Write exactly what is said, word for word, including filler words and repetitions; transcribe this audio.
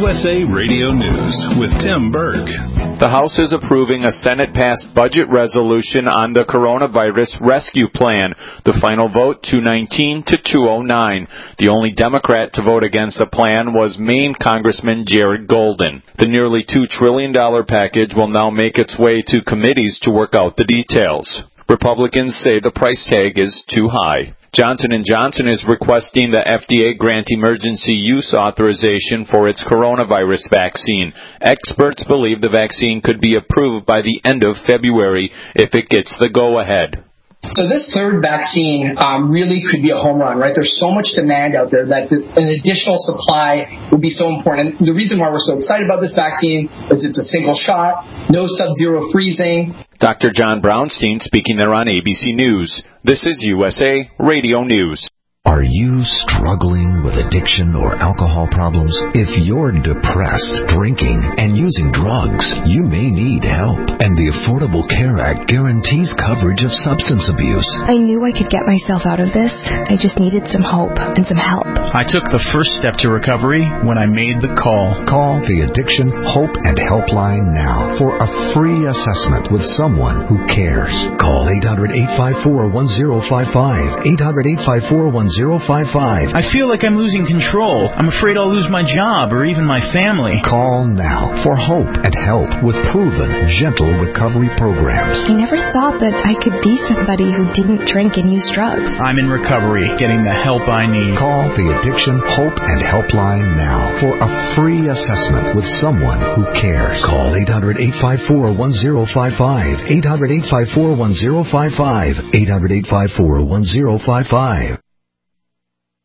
U S A Radio News with Tim Berg. The House is approving a Senate-passed budget resolution on the coronavirus rescue plan. The final vote, two nineteen to two oh nine. The only Democrat to vote against the plan was Maine Congressman Jared Golden. The nearly two trillion dollars package will now make its way to committees to work out the details. Republicans say the price tag is too high. Johnson and Johnson is requesting the F D A grant emergency use authorization for its coronavirus vaccine. Experts believe the vaccine could be approved by the end of February if it gets the go-ahead. So this third vaccine um, really could be a home run, right? There's so much demand out there that this, an additional supply would be so important. And the reason why we're so excited about this vaccine is it's a single shot, no sub-zero freezing. Doctor John Brownstein speaking there on A B C News. This is U S A Radio News. Are you struggling with addiction or alcohol problems? If you're depressed, drinking, and using drugs, you may need help. And the Affordable Care Act guarantees coverage of substance abuse. I knew I could get myself out of this. I just needed some hope and some help. I took the first step to recovery when I made the call. Call the Addiction Hope and Helpline now for a free assessment with someone who cares. Call eight hundred, eight five four, one zero five five. eight hundred, eight five four, one zero five five. I feel like I'm losing control. I'm afraid I'll lose my job or even my family. Call now for hope and help with proven, gentle recovery programs. I never thought that I could be somebody who didn't drink and use drugs. I'm in recovery, getting the help I need. Call the Addiction Hope and Helpline now for a free assessment with someone who cares. Call eight hundred, eight five four, one zero five five. eight hundred, eight five four, one zero five five. eight hundred, eight five four, one zero five five.